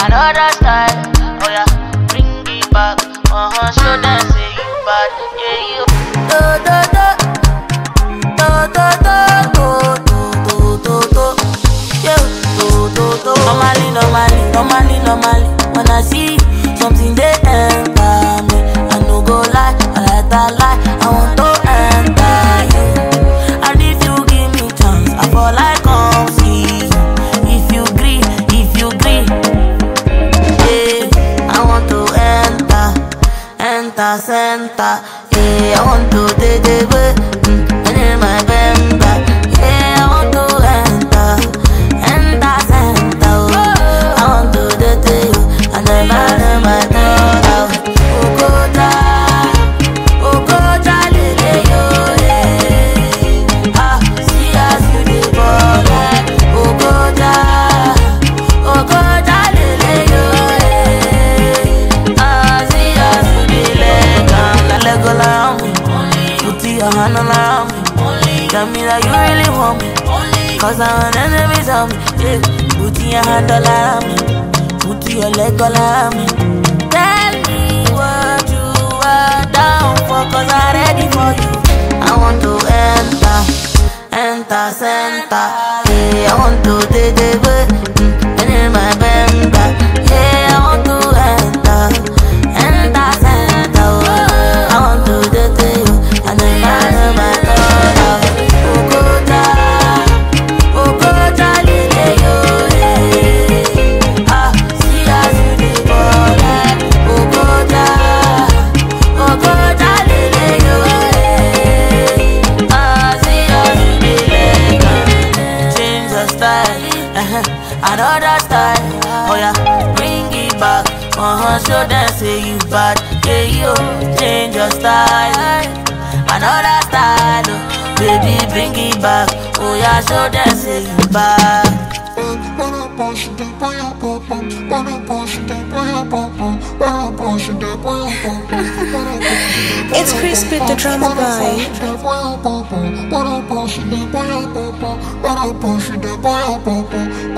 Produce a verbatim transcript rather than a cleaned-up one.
another style. Oh yeah, bring it back. Uh huh, show them say you bad. Yeah, you. Do do do, do do do, do do do do, yeah, do do do. Normally, normally, normally, normally, when I see something they enter me, I no go lie, I like that lie. I want to enter you, and if you give me chance, I fall like come see. If you agree, if you agree, yeah, I want to enter, enter center. Yeah, I want to take the way, mm, and in my bamba. Yeah, I want to enter, enter center. Oh, I want to take you, and then I know my door. Okoja, Okoja, lele yo, yeah. Ah, see as you dey ball, Okoja, Okoja, lele yo, yeah. Ah, see as you dey leg on, la leg around me. Put your hand around me. Tell me that you really want me. Cause I'm an enemy of me. Yeah. Put your hand all around me. Put your leg all around me. Tell me what you are down for. Cause I'm ready for you. I want to enter, enter center. Yeah, I want to take the way, mm, and in my bamba. Yeah, I want to enter, enter center. Oh, I want to take you, and then I know my door. Okoja, Okoja, lele yo, yeah. Ah, see as you dey ball, Okoja, Okoja, lele yo, yeah. Ah, see as you dey leg on. Change your style, uh-huh, another style. Oh yeah, bring it back. Uh-huh, show them say you bad. Yeah, yo, change your style, another style. Oh, baby, bring it back. Oh yeah, show them say you bad. It's Crispy the drama guy.